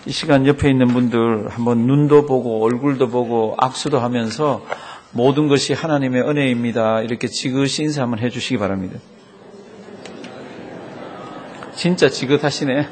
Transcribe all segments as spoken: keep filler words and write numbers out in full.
이 시간 옆에 있는 분들 한번 눈도 보고 얼굴도 보고 악수도 하면서 모든 것이 하나님의 은혜입니다. 이렇게 지그시 인사 한번 해주시기 바랍니다. 진짜 지긋하시네.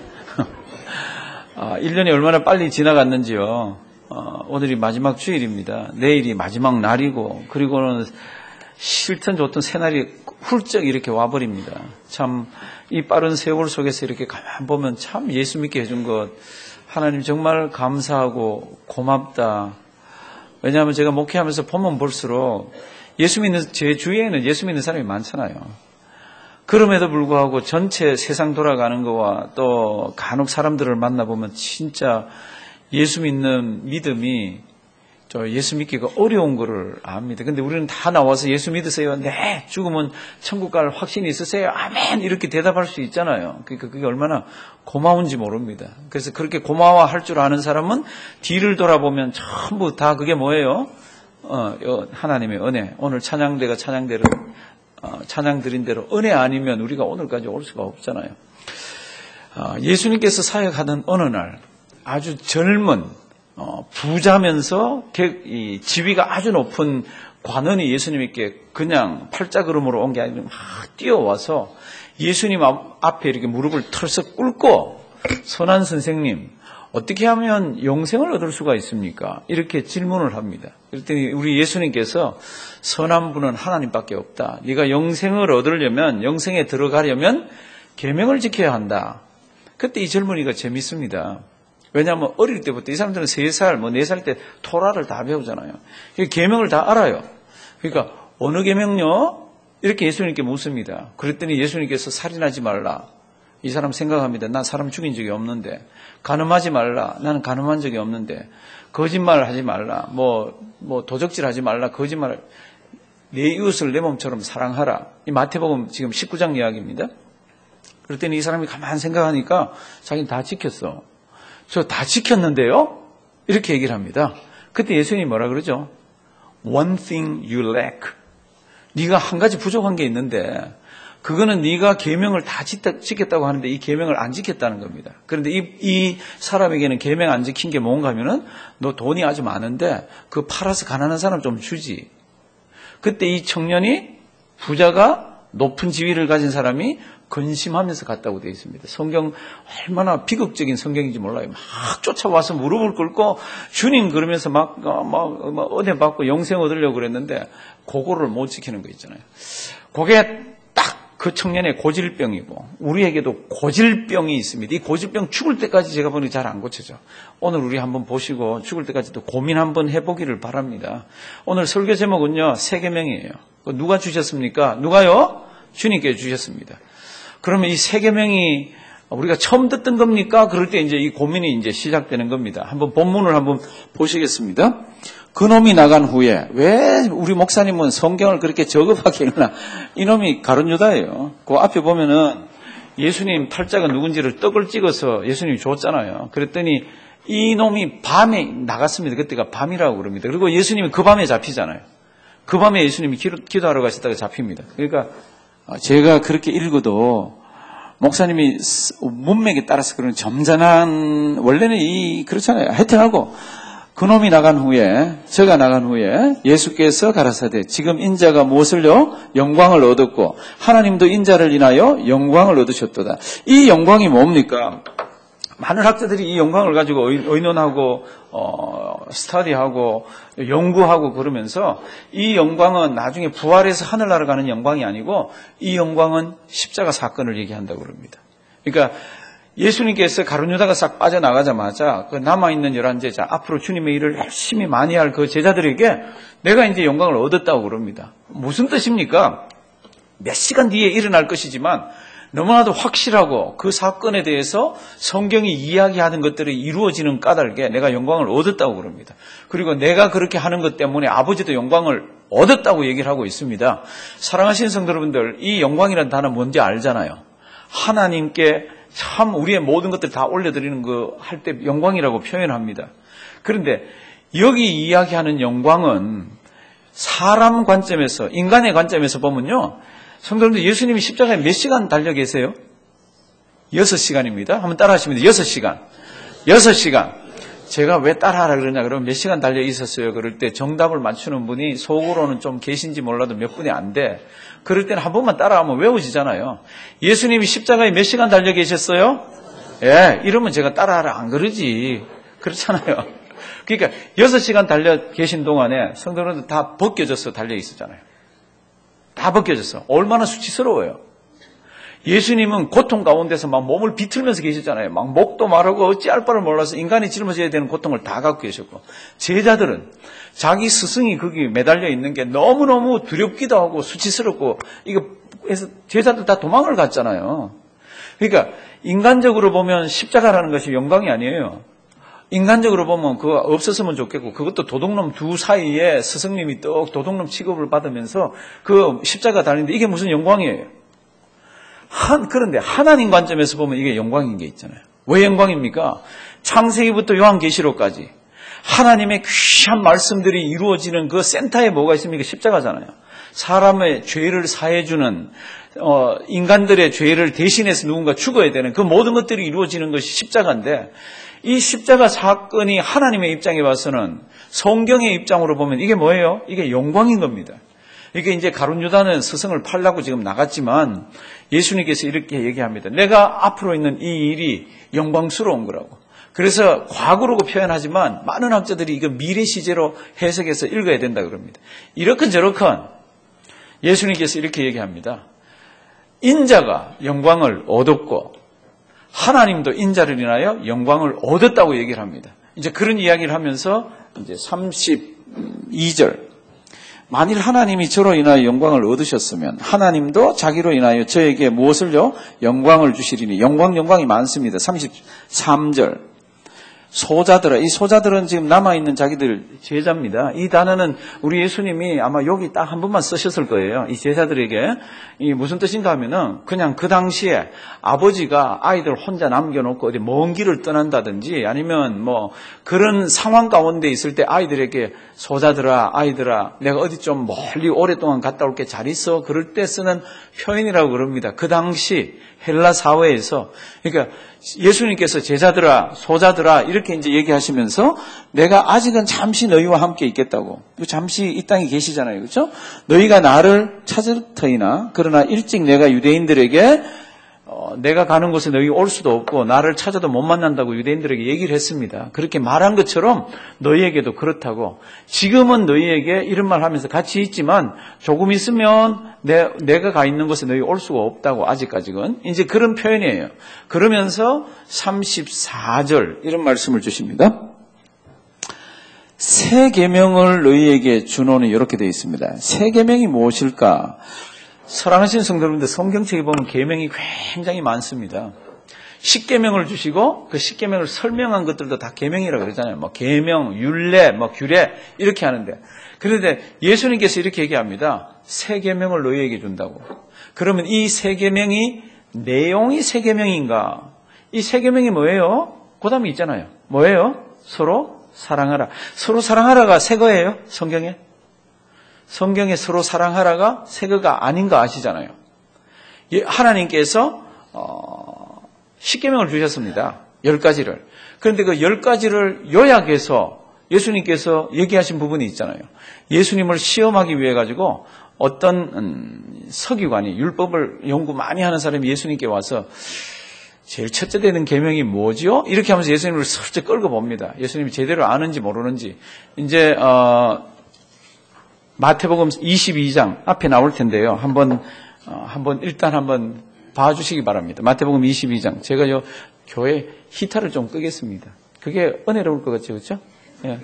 아, 일 년이 얼마나 빨리 지나갔는지요. 어, 오늘이 마지막 주일입니다. 내일이 마지막 날이고, 그리고는 싫든 좋든 새날이 훌쩍 이렇게 와버립니다. 참, 이 빠른 세월 속에서 이렇게 가만 보면 참 예수 믿게 해준 것, 하나님 정말 감사하고 고맙다. 왜냐하면 제가 목회하면서 보면 볼수록 예수 믿는, 제 주위에는 예수 믿는 사람이 많잖아요. 그럼에도 불구하고 전체 세상 돌아가는 거와 또 간혹 사람들을 만나보면 진짜 예수 믿는 믿음이 저 예수 믿기가 어려운 거를 압니다. 근데 우리는 다 나와서 예수 믿으세요. 네. 죽으면 천국 갈 확신이 있으세요. 아멘. 이렇게 대답할 수 있잖아요. 그러니까 그게 얼마나 고마운지 모릅니다. 그래서 그렇게 고마워할 줄 아는 사람은 뒤를 돌아보면 전부 다 그게 뭐예요? 어, 하나님의 은혜. 오늘 찬양대가 찬양대로 어, 찬양 드린 대로 은혜 아니면 우리가 오늘까지 올 수가 없잖아요. 어, 예수님께서 사역하던 어느 날 아주 젊은 어, 부자면서 이 지위가 아주 높은 관원이 예수님께 그냥 팔자걸음으로 온 게 아니라 막 뛰어와서 예수님 앞에 이렇게 무릎을 털썩 꿇고 선한 선생님, 어떻게 하면 영생을 얻을 수가 있습니까? 이렇게 질문을 합니다. 그랬더니 우리 예수님께서 선한 분은 하나님밖에 없다. 네가 영생을 얻으려면, 영생에 들어가려면 계명을 지켜야 한다. 그때 이 젊은이가 재밌습니다. 왜냐하면 어릴 때부터 이 사람들은 세 살, 뭐 네 살 때 토라를 다 배우잖아요. 계명을 다 알아요. 그러니까 어느 계명요? 이렇게 예수님께 묻습니다. 그랬더니 예수님께서 살인하지 말라. 이 사람 생각합니다. 난 사람 죽인 적이 없는데. 간음하지 말라. 나는 간음한 적이 없는데. 거짓말 하지 말라. 뭐, 뭐 도적질 하지 말라. 거짓말. 내 이웃을 내 몸처럼 사랑하라. 이 마태복음 지금 십구 장 이야기입니다. 그랬더니 이 사람이 가만 생각하니까 자기는 다 지켰어. 저 다 지켰는데요? 이렇게 얘기를 합니다. 그때 예수님이 뭐라 그러죠? One thing you lack. 네가 한 가지 부족한 게 있는데 그거는 네가 계명을 다 지켰다고 하는데 이 계명을 안 지켰다는 겁니다. 그런데 이, 이 사람에게는 계명 안 지킨 게 뭔가 하면은 너 돈이 아주 많은데 그거 팔아서 가난한 사람 좀 주지. 그때 이 청년이 부자가 높은 지위를 가진 사람이 근심하면서 갔다고 되어 있습니다. 성경 얼마나 비극적인 성경인지 몰라요. 막 쫓아와서 무릎을 꿇고 주님 그러면서 막, 막, 막 은혜 받고 영생 얻으려고 그랬는데 그거를 못 지키는 거 있잖아요. 그게 딱 그 청년의 고질병이고 우리에게도 고질병이 있습니다. 이 고질병 죽을 때까지 제가 보니 잘 안 고쳐져. 오늘 우리 한번 보시고 죽을 때까지도 고민 한번 해보기를 바랍니다. 오늘 설교 제목은요. 세 계명이에요. 누가 주셨습니까? 누가요? 주님께 주셨습니다. 그러면 이 세 계명이 우리가 처음 듣던 겁니까? 그럴 때 이제 이 고민이 이제 시작되는 겁니다. 한번 본문을 한번 보시겠습니다. 그놈이 나간 후에 왜 우리 목사님은 성경을 그렇게 저급하게 읽나? 이놈이 가룟 유다예요. 그 앞에 보면은 예수님 팔자가 누군지를 떡을 찍어서 예수님이 줬잖아요. 그랬더니 이놈이 밤에 나갔습니다. 그때가 밤이라고 그럽니다. 그리고 예수님이 그 밤에 잡히잖아요. 그 밤에 예수님이 기도, 기도하러 가셨다가 잡힙니다. 그러니까 제가 그렇게 읽어도 목사님이 문맥에 따라서 그런 점잖은 원래는 이 그렇잖아요. 하여튼 하고 그놈이 나간 후에 저가 나간 후에 예수께서 가라사대 지금 인자가 무엇을요? 영광을 얻었고 하나님도 인자를 인하여 영광을 얻으셨도다. 이 영광이 뭡니까? 많은 학자들이 이 영광을 가지고 의논하고 어, 스터디하고 연구하고 그러면서 이 영광은 나중에 부활해서 하늘나라 가는 영광이 아니고 이 영광은 십자가 사건을 얘기한다고 그럽니다. 그러니까 예수님께서 가룟 유다가 싹 빠져나가자마자 그 남아있는 열한 제자 앞으로 주님의 일을 열심히 많이 할 그 제자들에게 내가 이제 영광을 얻었다고 그럽니다. 무슨 뜻입니까? 몇 시간 뒤에 일어날 것이지만 너무나도 확실하고 그 사건에 대해서 성경이 이야기하는 것들이 이루어지는 까닭에 내가 영광을 얻었다고 그럽니다. 그리고 내가 그렇게 하는 것 때문에 아버지도 영광을 얻었다고 얘기를 하시는 있습니다. 사랑하시는 성도 여러분들, 이 영광이라는 단어 뭔지 알잖아요. 하나님께 참 우리의 모든 것들 다 올려드리는 거 할 때 영광이라고 표현합니다. 그런데 여기 이야기하는 영광은 사람 관점에서, 인간의 관점에서 보면요. 성도님들, 예수님이 십자가에 몇 시간 달려 계세요? 여섯 시간입니다. 한번 따라 하시면 돼요. 여섯 시간. 여섯 시간. 제가 왜 따라하라 그러냐 그러면 몇 시간 달려 있었어요. 그럴 때 정답을 맞추는 분이 속으로는 좀 계신지 몰라도 몇 분이 안 돼. 그럴 때는 한 번만 따라하면 외워지잖아요. 예수님이 십자가에 몇 시간 달려 계셨어요? 예, 이러면 제가 따라하라 안 그러지. 그렇잖아요. 그러니까 여섯 시간 달려 계신 동안에 성도들은 다 벗겨져서 달려 있었잖아요. 다 벗겨졌어. 얼마나 수치스러워요. 예수님은 고통 가운데서 막 몸을 비틀면서 계셨잖아요. 막 목도 마르고 어찌할 바를 몰라서 인간이 짊어져야 되는 고통을 다 갖고 계셨고, 제자들은 자기 스승이 거기 매달려 있는 게 너무너무 두렵기도 하고 수치스럽고, 이거 해서 제자들 다 도망을 갔잖아요. 그러니까 인간적으로 보면 십자가라는 것이 영광이 아니에요. 인간적으로 보면 그거 없었으면 좋겠고, 그것도 도둑놈 두 사이에 스승님이 떡 도둑놈 취급을 받으면서 그 십자가 달리는데 이게 무슨 영광이에요? 한, 그런데 하나님 관점에서 보면 이게 영광인 게 있잖아요. 왜 영광입니까? 창세기부터 요한계시록까지 하나님의 귀한 말씀들이 이루어지는 그 센터에 뭐가 있습니까? 십자가잖아요. 사람의 죄를 사해주는, 어, 인간들의 죄를 대신해서 누군가 죽어야 되는 그 모든 것들이 이루어지는 것이 십자가인데, 이 십자가 사건이 하나님의 입장에 봐서는, 성경의 입장으로 보면 이게 뭐예요? 이게 영광인 겁니다. 이게 이제 가룟 유다는 스승을 팔라고 지금 나갔지만 예수님께서 이렇게 얘기합니다. 내가 앞으로 있는 이 일이 영광스러운 거라고. 그래서 과거로고 표현하지만 많은 학자들이 이거 미래 시제로 해석해서 읽어야 된다 그럽니다. 이렇건 저렇건 예수님께서 이렇게 얘기합니다. 인자가 영광을 얻었고 하나님도 인자를 인하여 영광을 얻었다고 얘기를 합니다. 이제 그런 이야기를 하면서 이제 삼십이 절. 만일 하나님이 저로 인하여 영광을 얻으셨으면 하나님도 자기로 인하여 저에게 무엇을요? 영광을 주시리니. 영광 영광이 많습니다. 삼십삼 절. 소자들아. 이 소자들은 지금 남아있는 자기들 제자입니다. 이 단어는 우리 예수님이 아마 여기 딱 한 번만 쓰셨을 거예요. 이 제자들에게. 이 무슨 뜻인가 하면은 그냥 그 당시에 아버지가 아이들 혼자 남겨놓고 어디 먼 길을 떠난다든지 아니면 뭐 그런 상황 가운데 있을 때 아이들에게 소자들아, 아이들아, 내가 어디 좀 멀리 오랫동안 갔다 올게 잘 있어. 그럴 때 쓰는 표현이라고 그럽니다. 그 당시 헬라 사회에서. 그러니까 예수님께서 제자들아, 소자들아 이렇게 이제 얘기하시면서 내가 아직은 잠시 너희와 함께 있겠다고. 잠시 이 땅에 계시잖아요. 그렇죠? 너희가 나를 찾을 터이나 그러나 일찍 내가 유대인들에게 어, 내가 가는 곳에 너희 올 수도 없고 나를 찾아도 못 만난다고 유대인들에게 얘기를 했습니다. 그렇게 말한 것처럼 너희에게도 그렇다고. 지금은 너희에게 이런 말 하면서 같이 있지만 조금 있으면 내, 내가 가 있는 곳에 너희 올 수가 없다고. 아직까지는. 이제 그런 표현이에요. 그러면서 삼십사 절 이런 말씀을 주십니다. 새 계명을 너희에게 주노니 이렇게 되어 있습니다. 새 계명이 무엇일까? 사랑하시는 성도님들, 성경책에 보면 계명이 굉장히 많습니다. 십계명을 주시고 그 십계명을 설명한 것들도 다 계명이라고 그러잖아요. 뭐 계명, 율례, 뭐 규례 이렇게 하는데, 그런데 예수님께서 이렇게 얘기합니다. 새 계명을 너희에게 준다고. 그러면 이 새 계명이 내용이 새 계명인가? 이 새 계명이 뭐예요? 그다음에 있잖아요. 뭐예요? 서로 사랑하라. 서로 사랑하라가 새 거예요? 성경에? 성경에 서로 사랑하라가 새 거가 아닌 거 아시잖아요. 하나님께서 어, 십계명을 주셨습니다. 열 가지를. 그런데 그 열 가지를 요약해서 예수님께서 얘기하신 부분이 있잖아요. 예수님을 시험하기 위해 가지고 어떤 음, 서기관이 율법을 연구 많이 하는 사람이 예수님께 와서 제일 첫째 되는 계명이 뭐지요? 이렇게 하면서 예수님을 슬쩍 끌고 봅니다. 예수님이 제대로 아는지 모르는지. 이제 어, 마태복음 이십이 장 앞에 나올 텐데요. 한번 어, 한번 일단 한번 봐주시기 바랍니다. 마태복음 이십이 장. 제가 요 교회 히터를 좀 끄겠습니다. 그게 은혜로울 것 같죠, 그렇죠? 예.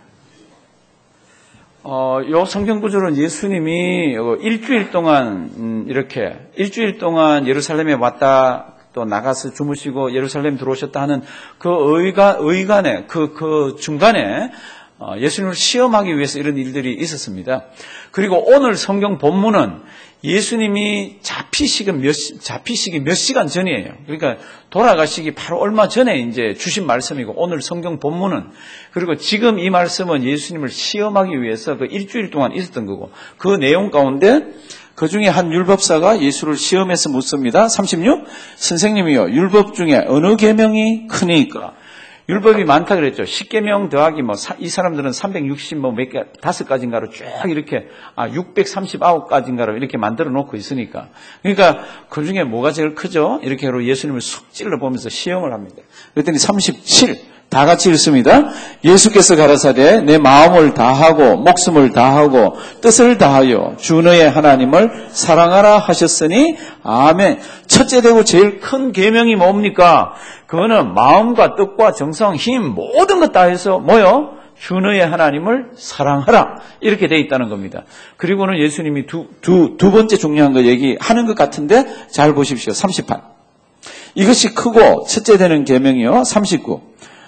어, 요 성경 구절은 예수님이 일주일 동안 음, 이렇게 일주일 동안 예루살렘에 왔다 또 나가서 주무시고 예루살렘 들어오셨다 하는 그 의관 의관에 그 그 중간에 예수님을 시험하기 위해서 이런 일들이 있었습니다. 그리고 오늘 성경 본문은 예수님이 잡히시기 몇, 잡히시기 몇 시간 전이에요. 그러니까 돌아가시기 바로 얼마 전에 이제 주신 말씀이고, 오늘 성경 본문은, 그리고 지금 이 말씀은 예수님을 시험하기 위해서 그 일주일 동안 있었던 거고, 그 내용 가운데 그 중에 한 율법사가 예수를 시험해서 묻습니다. 삼십육. 선생님이요, 율법 중에 어느 계명이 크니까? 율법이 많다 그랬죠. 십 계명 더하기 뭐 이 사람들은 삼백육십 뭐 몇 개 다섯 가지인가로 쭉 이렇게 아 육백삼십구 가지인가로 이렇게 만들어 놓고 있으니까. 그러니까 그 중에 뭐가 제일 크죠? 이렇게 예수님을 쑥 찔러 보면서 시험을 합니다. 그랬더니 삼십칠 다 같이 읽습니다. 예수께서 가라사대 내 마음을 다하고 목숨을 다하고 뜻을 다하여 주 너의 하나님을 사랑하라 하셨으니 아멘. 첫째 되고 제일 큰 계명이 뭡니까? 그거는 마음과 뜻과 정성, 힘 모든 것 다 해서 뭐요? 주 너의 하나님을 사랑하라. 이렇게 돼 있다는 겁니다. 그리고는 예수님이 두, 두, 두 번째 중요한 거 얘기하는 것 같은데 잘 보십시오. 삼십팔. 이것이 크고 첫째 되는 계명이요. 삼십구.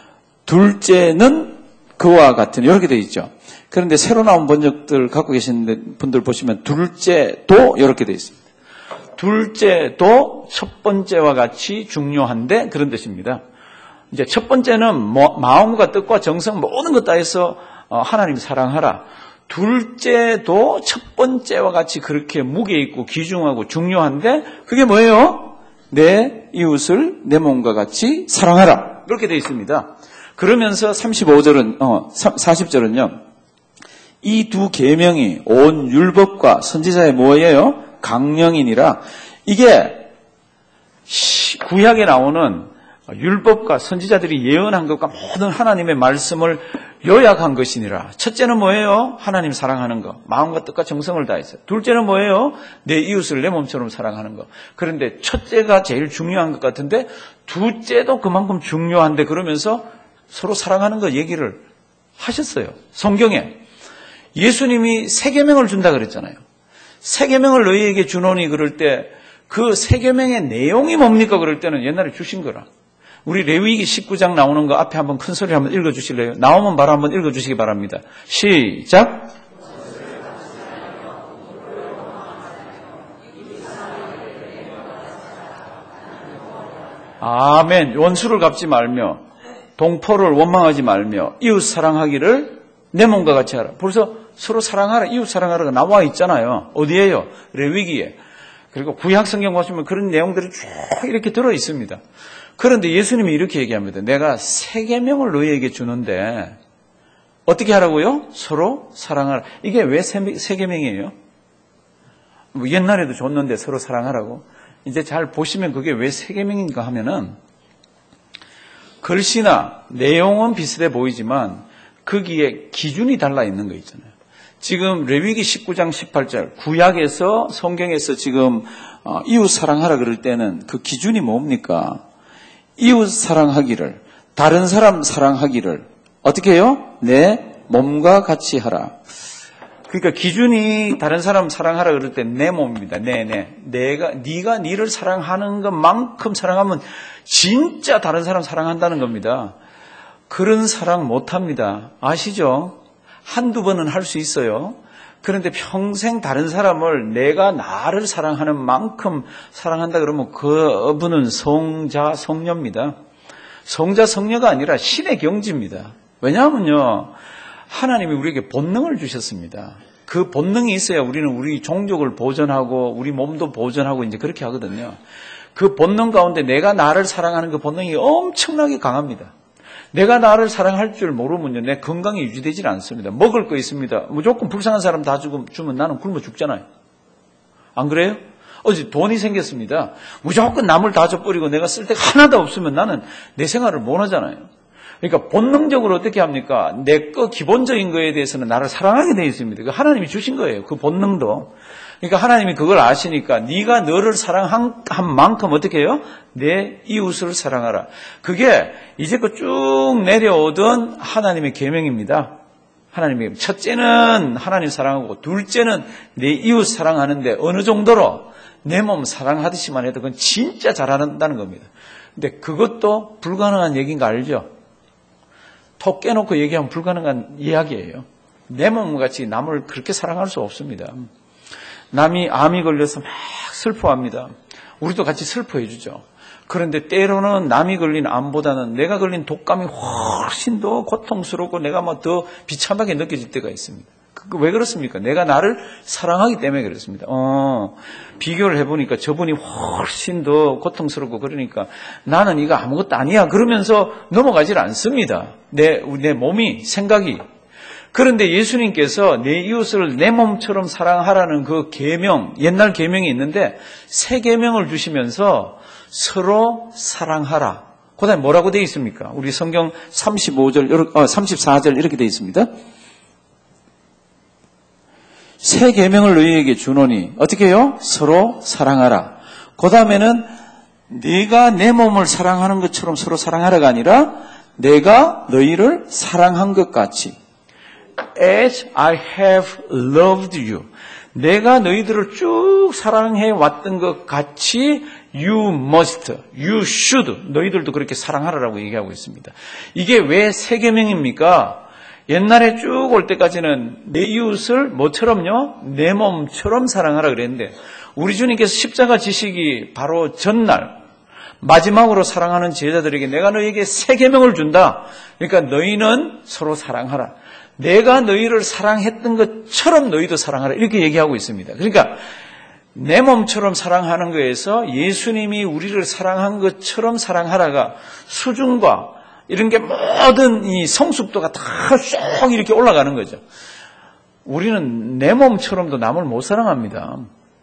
둘째는 그와 같은 이렇게 되어 있죠. 그런데 새로 나온 번역들 갖고 계신 분들 보시면 둘째도 이렇게 되어 있습니다. 둘째도 첫 번째와 같이 중요한데 그런 뜻입니다. 이제 첫 번째는 뭐, 마음과 뜻과 정성 모든 것 다 해서 하나님 사랑하라. 둘째도 첫 번째와 같이 그렇게 무게 있고 귀중하고 중요한데 그게 뭐예요? 내 이웃을 내 몸과 같이 사랑하라. 그렇게 되어 있습니다. 그러면서 삼십오 절은, 어, 사십 절은요, 이 두 계명이 온 율법과 선지자의 뭐예요? 강령이니라. 이게 구약에 나오는 율법과 선지자들이 예언한 것과 모든 하나님의 말씀을 요약한 것이니라. 첫째는 뭐예요? 하나님 사랑하는 것. 마음과 뜻과 정성을 다해서. 둘째는 뭐예요? 내 이웃을 내 몸처럼 사랑하는 것. 그런데 첫째가 제일 중요한 것 같은데 둘째도 그만큼 중요한데 그러면서 서로 사랑하는 거 얘기를 하셨어요. 성경에 예수님이 세 계명을 준다 그랬잖아요. 세 계명을 너희에게 주노니 그럴 때 그 세 계명의 내용이 뭡니까? 그럴 때는 옛날에 주신 거라. 우리 레위기 십구 장 나오는 거 앞에 한번 큰 소리로 한번 읽어주실래요? 나오면 바로 한번 읽어주시기 바랍니다. 시작. 아멘. 원수를 갚지 말며 동포를 원망하지 말며 이웃 사랑하기를 내 몸과 같이 하라. 벌써 서로 사랑하라, 이웃 사랑하라가 나와 있잖아요. 어디에요? 레위기에. 그리고 구약 성경 보시면 그런 내용들이 쭉 이렇게 들어 있습니다. 그런데 예수님이 이렇게 얘기합니다. 내가 세 계명을 너희에게 주는데 어떻게 하라고요? 서로 사랑하라. 이게 왜 세 계명이에요? 뭐 옛날에도 줬는데 서로 사랑하라고. 이제 잘 보시면 그게 왜 세 계명인가 하면은 글씨나 내용은 비슷해 보이지만 거기에 기준이 달라 있는 거 있잖아요. 지금 레위기 십구 장 십팔 절 구약에서 성경에서 지금 이웃 사랑하라 그럴 때는 그 기준이 뭡니까? 이웃 사랑하기를, 다른 사람 사랑하기를 어떻게 해요? 내 몸과 같이 하라. 그러니까 기준이 다른 사람 사랑하라 그럴 때 내 몸입니다. 내, 내. 내가, 네가 니를 사랑하는 것만큼 사랑하면 진짜 다른 사람 사랑한다는 겁니다. 그런 사랑 못합니다. 아시죠? 한두 번은 할 수 있어요. 그런데 평생 다른 사람을 내가 나를 사랑하는 만큼 사랑한다 그러면 그분은 성자, 성녀입니다. 성자, 성녀가 아니라 신의 경지입니다. 왜냐하면요, 하나님이 우리에게 본능을 주셨습니다. 그 본능이 있어야 우리는 우리 종족을 보존하고 우리 몸도 보존하고 이제 그렇게 하거든요. 그 본능 가운데 내가 나를 사랑하는 그 본능이 엄청나게 강합니다. 내가 나를 사랑할 줄 모르면요, 내 건강이 유지되질 않습니다. 먹을 거 있습니다. 무조건 불쌍한 사람 다 주면, 주면 나는 굶어 죽잖아요. 안 그래요? 어제 돈이 생겼습니다. 무조건 남을 다 줘버리고 내가 쓸 데가 하나도 없으면 나는 내 생활을 못 하잖아요. 그러니까 본능적으로 어떻게 합니까? 내 거 기본적인 거에 대해서는 나를 사랑하게 되어 있습니다. 그 하나님이 주신 거예요. 그 본능도. 그러니까 하나님이 그걸 아시니까 네가 너를 사랑한 만큼 어떻게 해요? 내 이웃을 사랑하라. 그게 이제껏 쭉 내려오던 하나님의 계명입니다. 하나님의 첫째는 하나님 사랑하고 둘째는 내 이웃 사랑하는데 어느 정도로 내 몸 사랑하듯이만 해도 그건 진짜 잘한다는 겁니다. 근데 그것도 불가능한 얘기인 거 알죠? 톡 깨놓고 얘기하면 불가능한 이야기예요. 내 몸같이 남을 그렇게 사랑할 수 없습니다. 남이 암이 걸려서 막 슬퍼합니다. 우리도 같이 슬퍼해 주죠. 그런데 때로는 남이 걸린 암보다는 내가 걸린 독감이 훨씬 더 고통스럽고 내가 뭐 더 비참하게 느껴질 때가 있습니다. 왜 그렇습니까? 내가 나를 사랑하기 때문에 그렇습니다. 어, 비교를 해보니까 저분이 훨씬 더 고통스럽고 그러니까 나는 이거 아무것도 아니야. 그러면서 넘어가질 않습니다. 내, 내 몸이, 생각이. 그런데 예수님께서 내 이웃을 내 몸처럼 사랑하라는 그 계명, 옛날 계명이 있는데 새 계명을 주시면서 서로 사랑하라. 그 다음에 뭐라고 되어 있습니까? 우리 성경 삼십오 절, 어, 삼십사 절 이렇게 되어 있습니다. 새 계명을 너희에게 주노니 어떻게 해요? 서로 사랑하라. 그 다음에는 네가 내 몸을 사랑하는 것처럼 서로 사랑하라가 아니라 내가 너희를 사랑한 것 같이 As I have loved you. 내가 너희들을 쭉 사랑해 왔던 것 같이 You must, you should. 너희들도 그렇게 사랑하라고 얘기하고 있습니다. 이게 왜 새 계명입니까? 옛날에 쭉 올 때까지는 내 이웃을 뭐처럼요? 내 몸처럼 사랑하라 그랬는데 우리 주님께서 십자가 지시기 바로 전날 마지막으로 사랑하는 제자들에게 내가 너희에게 새 계명을 준다. 그러니까 너희는 서로 사랑하라. 내가 너희를 사랑했던 것처럼 너희도 사랑하라. 이렇게 얘기하고 있습니다. 그러니까 내 몸처럼 사랑하는 거에서 예수님이 우리를 사랑한 것처럼 사랑하라가 수준과 이런 게 모든 이 성숙도가 다 쏙 이렇게 올라가는 거죠. 우리는 내 몸처럼도 남을 못 사랑합니다.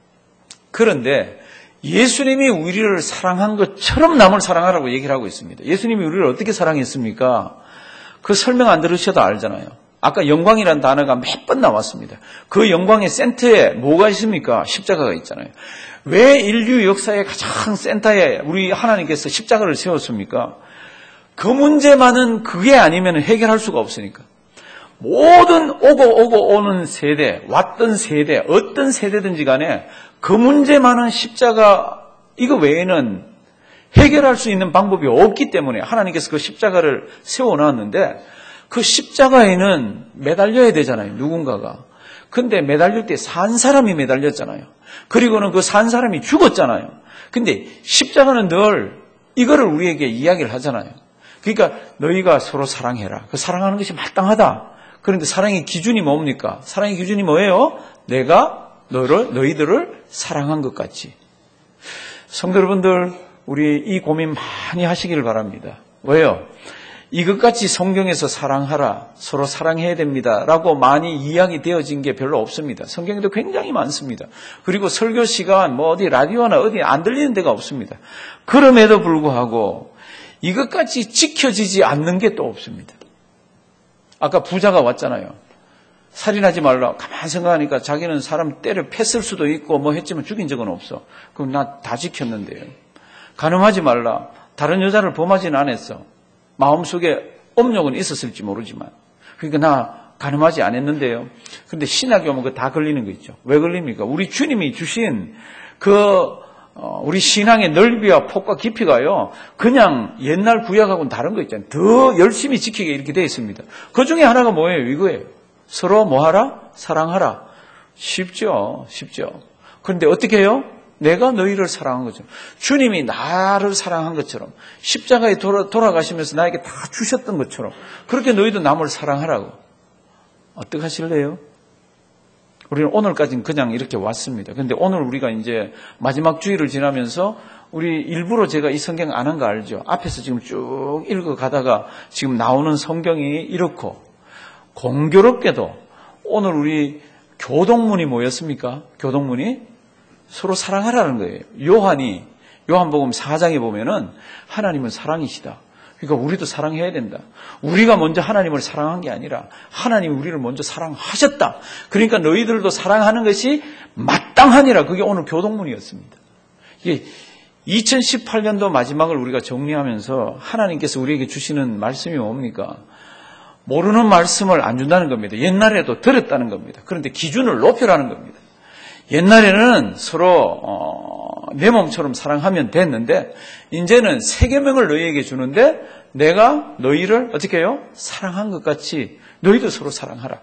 그런데 예수님이 우리를 사랑한 것처럼 남을 사랑하라고 얘기를 하고 있습니다. 예수님이 우리를 어떻게 사랑했습니까? 그 설명 안 들으셔도 알잖아요. 아까 영광이라는 단어가 몇 번 나왔습니다. 그 영광의 센터에 뭐가 있습니까? 십자가가 있잖아요. 왜 인류 역사의 가장 센터에 우리 하나님께서 십자가를 세웠습니까? 그 문제만은 그게 아니면 해결할 수가 없으니까. 모든 오고 오고 오는 세대, 왔던 세대, 어떤 세대든지 간에 그 문제만은 십자가 이거 외에는 해결할 수 있는 방법이 없기 때문에 하나님께서 그 십자가를 세워놨는데 그 십자가에는 매달려야 되잖아요. 누군가가. 근데 매달릴 때 산 사람이 매달렸잖아요. 그리고는 그 산 사람이 죽었잖아요. 근데 십자가는 늘 이거를 우리에게 이야기를 하잖아요. 그러니까 너희가 서로 사랑해라. 그 사랑하는 것이 마땅하다. 그런데 사랑의 기준이 뭡니까? 사랑의 기준이 뭐예요? 내가 너를, 너희들을 사랑한 것 같이. 성도 여러분들, 우리 이 고민 많이 하시기를 바랍니다. 왜요? 이것같이 성경에서 사랑하라, 서로 사랑해야 됩니다 라고 많이 이야기되어진 게 별로 없습니다. 성경에도 굉장히 많습니다. 그리고 설교 시간, 뭐 어디 라디오나 어디 안 들리는 데가 없습니다. 그럼에도 불구하고 이것같이 지켜지지 않는 게 또 없습니다. 아까 부자가 왔잖아요. 살인하지 말라. 가만히 생각하니까 자기는 사람 때려 팼을 수도 있고 뭐 했지만 죽인 적은 없어. 그럼 나 다 지켰는데요. 간음하지 말라. 다른 여자를 범하지는 않았어. 마음속에 업력은 있었을지 모르지만. 그러니까 나 간음하지 않았는데요. 그런데 신학에 오면 그거 다 걸리는 거 있죠. 왜 걸립니까? 우리 주님이 주신 그 어, 우리 신앙의 넓이와 폭과 깊이가요. 그냥 옛날 구약하고는 다른 거 있잖아요. 더 열심히 지키게 이렇게 되어 있습니다. 그 중에 하나가 뭐예요? 이거예요. 서로 뭐하라? 사랑하라. 쉽죠. 쉽죠. 그런데 어떻게 해요? 내가 너희를 사랑한 것처럼. 주님이 나를 사랑한 것처럼. 십자가에 돌아, 돌아가시면서 나에게 다 주셨던 것처럼. 그렇게 너희도 남을 사랑하라고. 어떻게 하실래요? 우리는 오늘까지는 그냥 이렇게 왔습니다. 그런데 오늘 우리가 이제 마지막 주일을 지나면서 우리 일부러 제가 이 성경 안 한 거 알죠? 앞에서 지금 쭉 읽어가다가 지금 나오는 성경이 이렇고 공교롭게도 오늘 우리 교동문이 뭐였습니까? 교동문이 서로 사랑하라는 거예요. 요한이 요한복음 사 장에 보면은 하나님은 사랑이시다. 그러니까 우리도 사랑해야 된다. 우리가 먼저 하나님을 사랑한 게 아니라 하나님이 우리를 먼저 사랑하셨다. 그러니까 너희들도 사랑하는 것이 마땅하니라. 그게 오늘 교동문이었습니다. 이게 이천십팔 년도 마지막을 우리가 정리하면서 하나님께서 우리에게 주시는 말씀이 뭡니까? 모르는 말씀을 안 준다는 겁니다. 옛날에도 들었다는 겁니다. 그런데 기준을 높여라는 겁니다. 옛날에는 서로 어, 내 몸처럼 사랑하면 됐는데 이제는 새 계명을 너희에게 주는데 내가 너희를 어떻게 해요? 사랑한 것 같이 너희도 서로 사랑하라.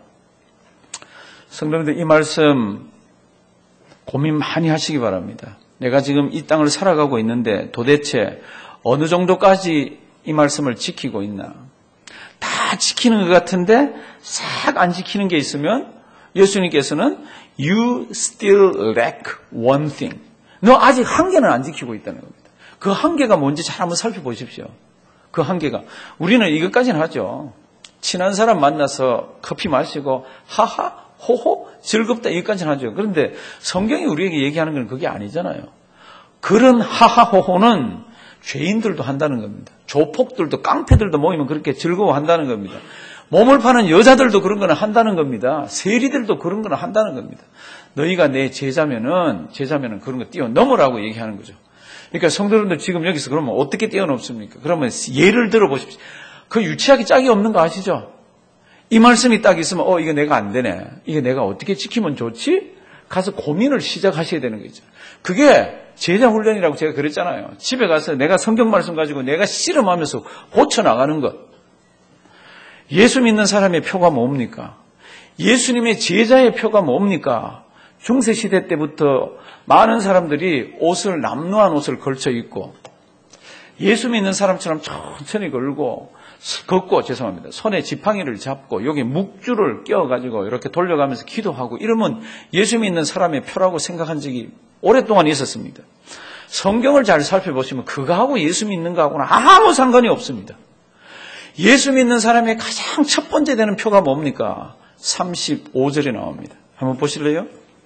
성도님들 이 말씀 고민 많이 하시기 바랍니다. 내가 지금 이 땅을 살아가고 있는데 도대체 어느 정도까지 이 말씀을 지키고 있나? 다 지키는 것 같은데 싹 안 지키는 게 있으면 예수님께서는 You still lack one thing. 너 아직 한계는 안 지키고 있다는 겁니다. 그 한계가 뭔지 잘 한번 살펴보십시오. 그 한계가. 우리는 이것까지는 하죠. 친한 사람 만나서 커피 마시고 하하, 호호, 즐겁다 이것까지는 하죠. 그런데 성경이 우리에게 얘기하는 건 그게 아니잖아요. 그런 하하, 호호는 죄인들도 한다는 겁니다. 조폭들도 깡패들도 모이면 그렇게 즐거워한다는 겁니다. 몸을 파는 여자들도 그런 거는 한다는 겁니다. 세리들도 그런 거는 한다는 겁니다. 너희가 내 제자면은 제자면은 그런 거 뛰어넘으라고 얘기하는 거죠. 그러니까 성도님들 지금 여기서 그러면 어떻게 뛰어넘습니까? 그러면 예를 들어 보십시오. 그 유치하게 짝이 없는 거 아시죠? 이 말씀이 딱 있으면 어 이거 내가 안 되네. 이게 내가 어떻게 지키면 좋지? 가서 고민을 시작하셔야 되는 거죠. 그게 제자 훈련이라고 제가 그랬잖아요. 집에 가서 내가 성경 말씀 가지고 내가 씨름하면서 고쳐나가는 것. 예수 믿는 사람의 표가 뭡니까? 예수님의 제자의 표가 뭡니까? 중세시대 때부터 많은 사람들이 옷을 남루한 옷을 걸쳐 입고 예수 믿는 사람처럼 천천히 걸고 걷고 죄송합니다. 손에 지팡이를 잡고 여기 묵주를 껴가지고 이렇게 돌려가면서 기도하고 이러면 예수 믿는 사람의 표라고 생각한 적이 오랫동안 있었습니다. 성경을 잘 살펴보시면 그거하고 예수 믿는 거하고는 아무 상관이 없습니다. 예수 믿는 사람의 가장 첫 번째 되는 표가 뭡니까? 삼십오 절에 나옵니다. 한번 보실래요?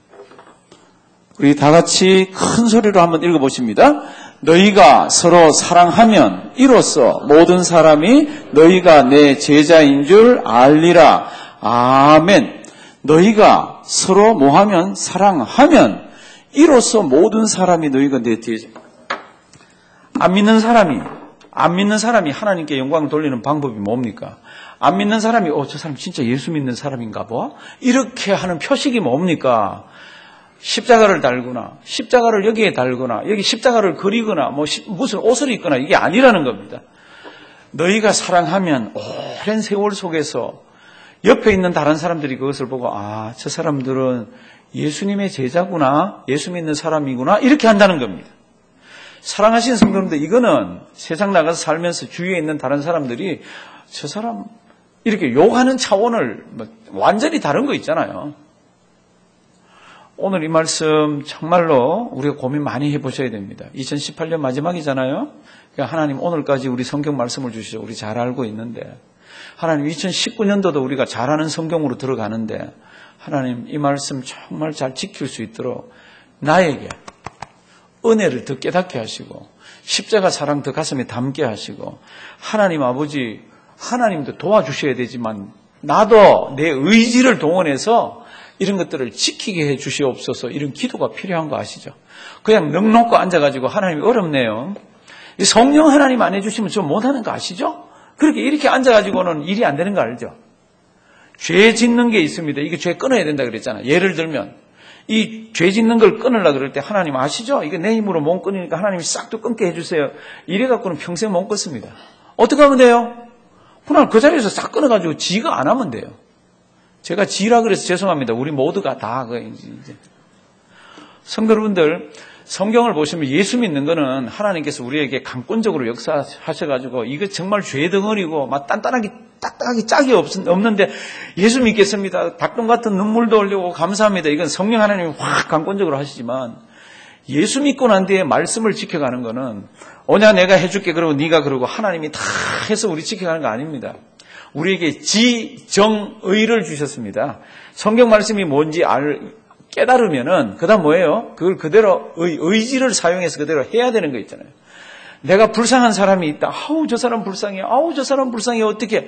우리 다 같이 큰 소리로 한번 읽어보십니다. 너희가 서로 사랑하면 이로써 모든 사람이 너희가 내 제자인 줄 알리라. 아멘. 너희가 서로 뭐하면 사랑하면 이로써 모든 사람이 너희가 내 제자. 안 믿는 사람이 안 믿는 사람이 하나님께 영광을 돌리는 방법이 뭡니까? 안 믿는 사람이 어, 저 사람 진짜 예수 믿는 사람인가 봐? 이렇게 하는 표식이 뭡니까? 십자가를 달거나 십자가를 여기에 달거나 여기 십자가를 그리거나 뭐 무슨 옷을 입거나 이게 아니라는 겁니다. 너희가 사랑하면 오랜 세월 속에서 옆에 있는 다른 사람들이 그것을 보고 아, 저 사람들은 예수님의 제자구나, 예수 믿는 사람이구나 이렇게 한다는 겁니다. 사랑하시는 성도님들, 이거는 세상 나가서 살면서 주위에 있는 다른 사람들이 저 사람 이렇게 욕하는 차원을 완전히 다른 거 있잖아요. 오늘 이 말씀 정말로 우리가 고민 많이 해보셔야 됩니다. 이천십팔 년 마지막이잖아요. 그러니까 하나님 오늘까지 우리 성경 말씀을 주시죠. 우리 잘 알고 있는데 하나님 이천십구 년도도 우리가 잘 아는 성경으로 들어가는데 하나님 이 말씀 정말 잘 지킬 수 있도록 나에게 은혜를 더 깨닫게 하시고 십자가 사랑 더 가슴에 담게 하시고 하나님 아버지 하나님도 도와주셔야 되지만 나도 내 의지를 동원해서 이런 것들을 지키게 해 주시옵소서. 이런 기도가 필요한 거 아시죠? 그냥 넉넉고 앉아가지고 하나님이 어렵네요. 성령 하나님 안 해주시면 좀 못하는 거 아시죠? 그렇게 이렇게 앉아가지고는 일이 안 되는 거 알죠? 죄 짓는 게 있습니다. 이게 죄 끊어야 된다 그랬잖아요. 예를 들면 이 죄 짓는 걸 끊으려고 그럴 때 하나님 아시죠? 이게 내 힘으로 못 끊으니까 하나님이 싹도 끊게 해주세요. 이래갖고는 평생 못 끊습니다. 어떻게 하면 돼요? 그냥 그 자리에서 싹 끊어가지고 지가 안 하면 돼요. 제가 지라 그래서 죄송합니다. 우리 모두가 다 그 이제 성도 여러분들 성경을 보시면 예수 믿는 거는 하나님께서 우리에게 강권적으로 역사하셔가지고 이거 정말 죄 덩어리고 막 단단하게 딱딱하게 짝이 없, 없는데 예수 믿겠습니다. 닭똥 같은 눈물도 흘리고 감사합니다. 이건 성령 하나님이 확 강권적으로 하시지만 예수 믿고 난 뒤에 말씀을 지켜가는 거는 오냐 내가 해줄게 그러고 네가 그러고 하나님이 다 해서 우리 지켜가는 거 아닙니다. 우리에게 지정의를 주셨습니다. 성경 말씀이 뭔지 알, 깨달으면은, 그 다음 뭐예요? 그걸 그대로 의, 의지를 사용해서 그대로 해야 되는 거 있잖아요. 내가 불쌍한 사람이 있다. 아우, 저 사람 불쌍해. 아우, 저 사람 불쌍해. 어떻게.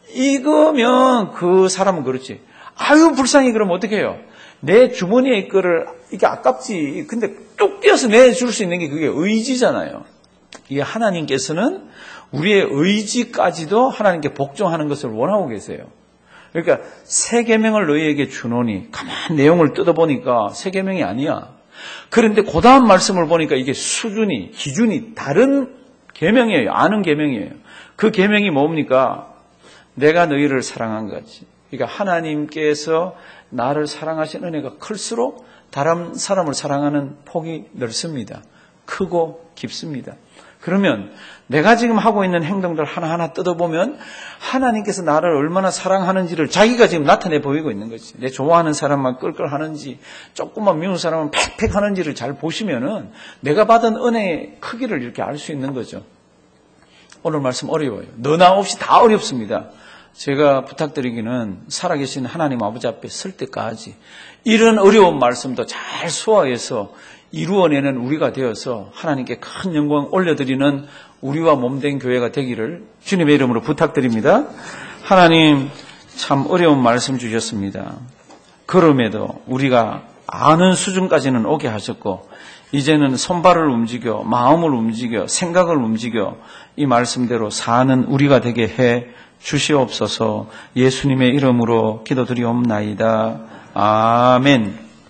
이거면 그 사람은 그렇지. 아유, 불쌍해. 그러면 어떻게 해요? 내 주머니에 있거를, 이게 아깝지. 근데 뚝 떼어서 내줄 수 있는 게 그게 의지잖아요. 이게 하나님께서는 우리의 의지까지도 하나님께 복종하는 것을 원하고 계세요. 그러니까 새 계명을 너희에게 주노니 가만 내용을 뜯어보니까 새 계명이 아니야. 그런데 그 다음 말씀을 보니까 이게 수준이 기준이 다른 계명이에요. 아는 계명이에요. 그 계명이 뭡니까? 내가 너희를 사랑한 거지. 그러니까 하나님께서 나를 사랑하신 은혜가 클수록 다른 사람을 사랑하는 폭이 넓습니다. 크고 깊습니다. 그러면 내가 지금 하고 있는 행동들 하나하나 뜯어보면 하나님께서 나를 얼마나 사랑하는지를 자기가 지금 나타내 보이고 있는 거지. 내 좋아하는 사람만 끌끌 하는지, 조금만 미운 사람은 팩팩 하는지를 잘 보시면은 내가 받은 은혜의 크기를 이렇게 알 수 있는 거죠. 오늘 말씀 어려워요. 너나 없이 다 어렵습니다. 제가 부탁드리기는 살아계신 하나님 아버지 앞에 설 때까지 이런 어려운 말씀도 잘 소화해서 이루어내는 우리가 되어서 하나님께 큰 영광 올려드리는 우리와 몸된 교회가 되기를 주님의 이름으로 부탁드립니다. 하나님 참 어려운 말씀 주셨습니다. 그럼에도 우리가 아는 수준까지는 오게 하셨고 이제는 손발을 움직여 마음을 움직여 생각을 움직여 이 말씀대로 사는 우리가 되게 해 주시옵소서. 예수님의 이름으로 기도드리옵나이다. 아멘.